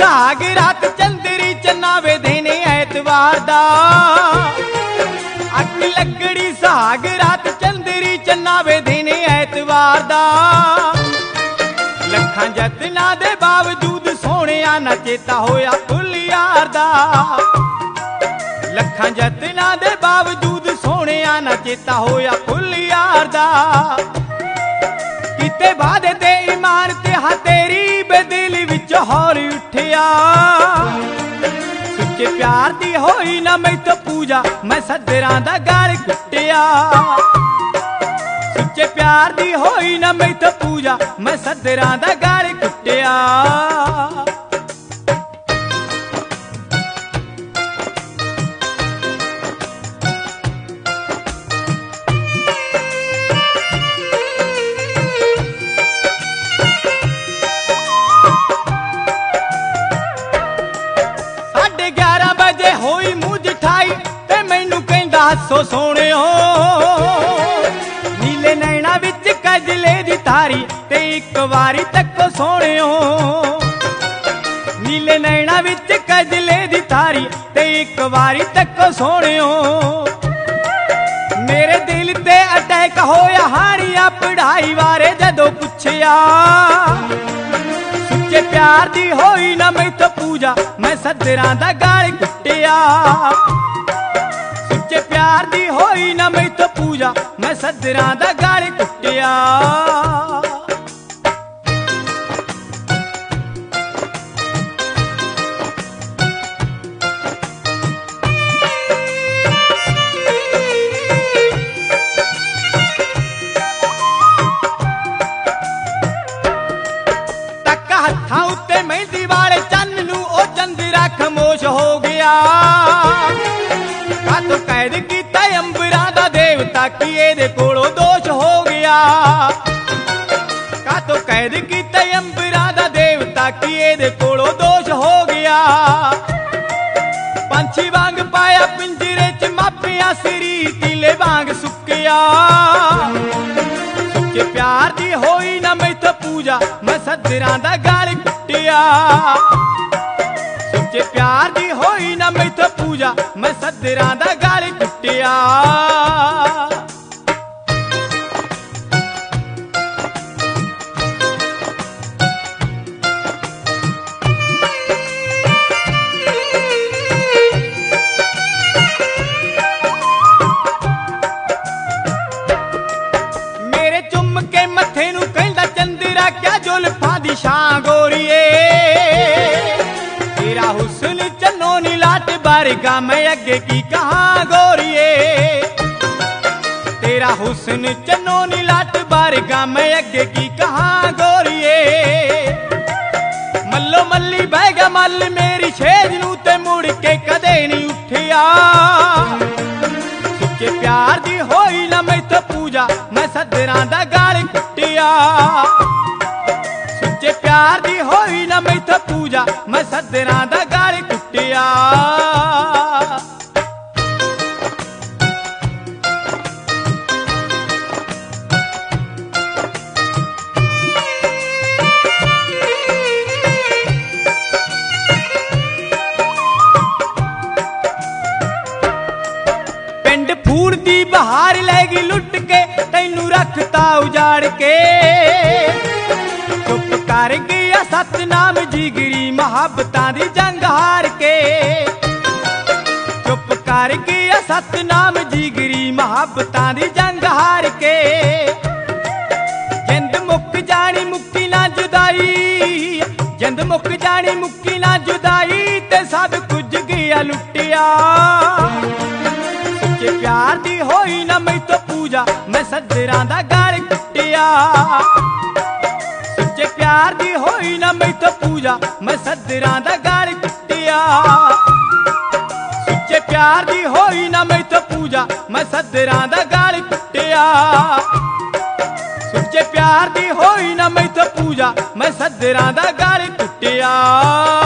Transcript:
सुहाग रात चंदरी चन्नावे देने ऐतवार दा अग लगड़ी सुहाग रात चंदरी चन्नावे देने ऐतवार दा लखां जतनां दे बावजूद सोहणिया ना चेता होया फुल यार दा लखां जतनां दे बावजूद सोहणिया ना चेता होया फुल यार दा किते वादे ते ईमान ते हा तेरी बेदिल विच हौली उठिया सुच्चे प्यार दी होई ना मैथों पूजा मैं सदरां दा गल कुटिया सुच्चे प्यार दी होई ना मैथों पूजा मैं सदरां दा गल कुटिया सो सोहणियो नीले नैना विच कजले दी धारी ते इक वारी तक्को सोहणियो नीले नैना विच कजले दी धारी ते इक वारी तक्को सोहणियो मेरे दिल ते अटैक होया हानिया पढ़ाई बारे जदों पुछया सुच्चे प्यार दी होई ना मैथों पूजा मैं सदरां दा गल कुटिया प्यार दी होई ना मैथों पूजा मैं सदरां दा गल कुटिया तक हत्थां उत्ते मेहंदी वाले चन्न नूं ओ चंदरा खामोश हो गया तो कैद किया अंबरां दा देवता कि इहदे कोलों दोष हो गया का तो कैद किया अंबरां दा देवता कि इहदे कोलों दोष हो गया पंछी वांग पाया पिंजरे च मापिया सिरी तीले वांग सुक्किया सुच्चे प्यार दी होई ना मैथों पूजा मैं सदरां दा गल कुटिया सुच्चे प्यार दी होई ना मैथों पूजा मैं सदरां दा गल कुटिया मेरे चुम के मथे नूं कहंदा चंदरा क्या जुल्फां दी शां गोरीए तेरा हुस्न चन्नो नी लाट बारगा मैं अगे की कहां गोरिए तेरा हुस्न चन्नो नी लाट बारगा मैं अगे की कहां गोरिए मल्लो मल्ली बह गया मल मेरी छेज नूं ते मुड़ के कदे नहीं उठिया सुच्चे प्यार दी होई ना मैथों पूजा मैं सदरां दा गल कुटिया सुच्चे प्यार दी होई ना मैथों पूजा मैं सदरां दा गल कुटिया पिंड फूल दी बहार लैगी लुट के तैनू रखता उजाड़ के चुप कर गया सतनाम जिगरी मुहब्बतां दी जंग हार के चुप कर गया सतनाम जिगरी मुहब्बतां दी जंग हार के जिंद मुक जानी मुक्की ना जुदाई जिंद मुक जानी मुक्की ना जुदाई ते सब कुछ गया लुटिया सुच्चे प्यार दी होई ना मैथों पूजा मैं सदरां दा गल कुटिया सुच्चे प्यार दी होई ना मैथों पूजा मैं सदरां दा गल कुटिया सुच्चे प्यार दी होई ना मैथों पूजा मैं सदरां दा गल कुटिया सुच्चे प्यार दी होई ना मैथों पूजा मैं सदरां दा गल कुटिया।